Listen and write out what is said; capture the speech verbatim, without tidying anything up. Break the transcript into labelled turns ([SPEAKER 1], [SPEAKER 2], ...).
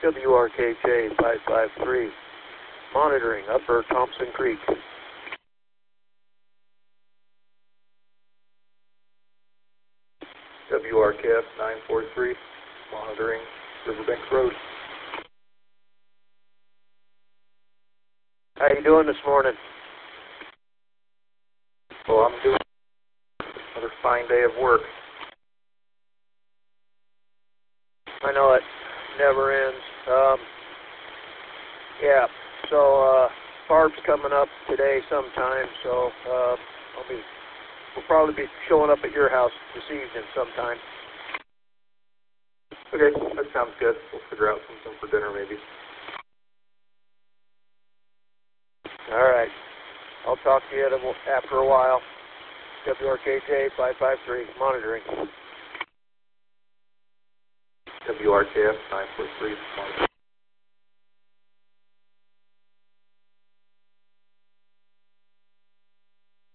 [SPEAKER 1] W R K J five five three, monitoring Upper Thompson Creek.
[SPEAKER 2] W R K F nine four three, monitoring Riverbank Road.
[SPEAKER 1] How you doing this morning?
[SPEAKER 2] Well, I'm doing another fine day of work.
[SPEAKER 1] I know it never ends. Um, yeah, so uh, Barb's coming up today sometime, so uh, I'll be, we'll probably be showing up at your house this evening sometime.
[SPEAKER 2] Okay, that sounds good. We'll figure out something for dinner maybe.
[SPEAKER 1] All right. I'll talk to you after a while. W R K J five five three, monitoring.
[SPEAKER 2] W R K F nine four three, monitoring.